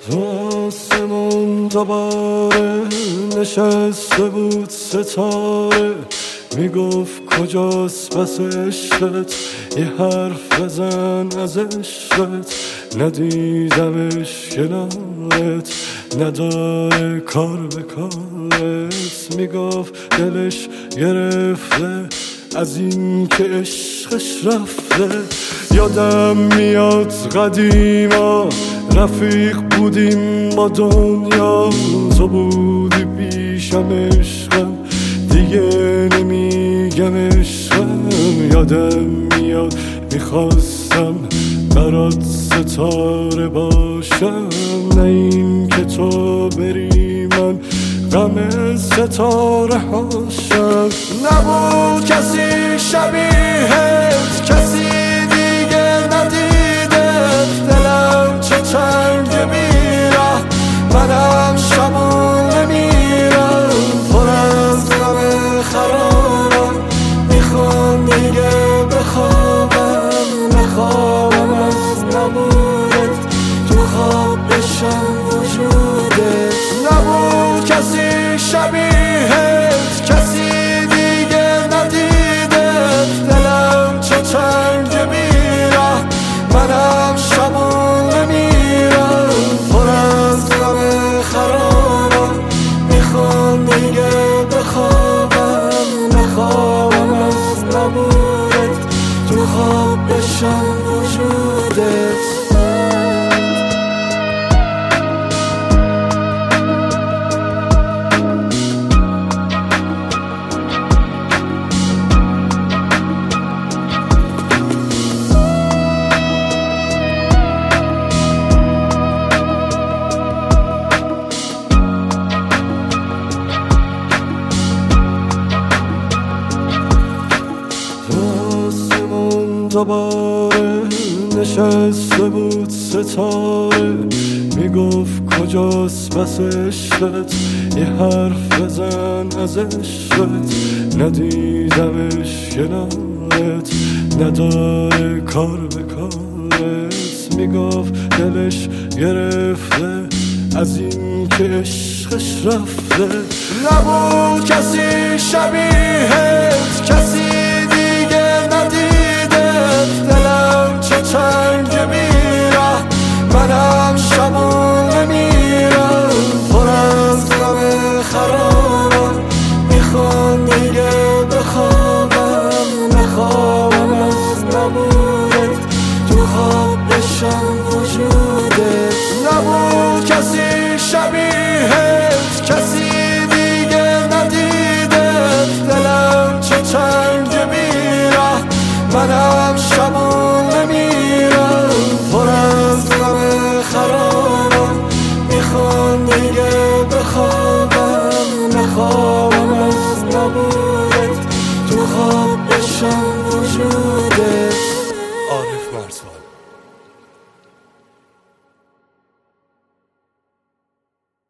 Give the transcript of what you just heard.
آسمون دوباره نشسته بود ستاره، میگفت کجاست بس عشقت، یه حرف بزن از عشقت. ندیدمش کنارت، نداره کار به کارت. میگفت دلش گرفته از این که عشقش رفته. یادم میاد قدیما رفیق بودیم با دنیا، تو بودی پیشم عشقم، دیگه نمیگم عشقم. یادم میاد میخواستم برات ستاره باشم، نه این که تو بری من غم ستاره هاشم. نبود کسی شبیهت، کسی دیگه ندیدت. دلم چه تنگ میره، منم شبونه میرم، پر از غم خرابم. میخوام دیگه بخوابم، نخوابم از نبودت، تو خواب بشم وجودت. نبود کسی شبیهت، کسی دیگه ندیدت. دلم چه تنگ میره، منم شبونه میرم، پر از غم خرابم. میخوام دیگه بخوابم، نخوابم از نبودت، تو خواب بشم وجودت. دوباره نشسته بود ستاره، میگفت کجاست بس عشقت، یه حرف بزن از عشقت. ندیدمش کنارت، نداره کار به کارت. میگفت دلش گرفته از این که عشقش رفته. نبود کسی شبیهت، کسی دیگه ندیدت. دلم چه تنگ میره، منم شبونه میرم، پر از غم خرابم. میخوام دیگه بخوابم، نخوابم از نبودت، تو خواب بشم وجودت. نبود کسی شبیهت، کسی دیگه ندیدت. دلم چه تنگ میره، منم